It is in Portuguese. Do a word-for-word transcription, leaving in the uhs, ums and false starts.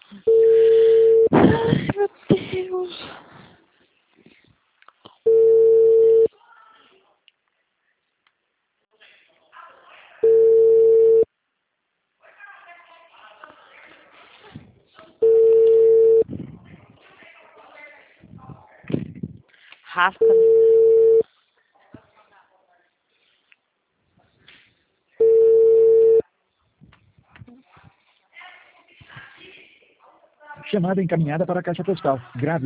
Ai, meu Deus. Raspa. Chamada encaminhada para a caixa postal. Grave.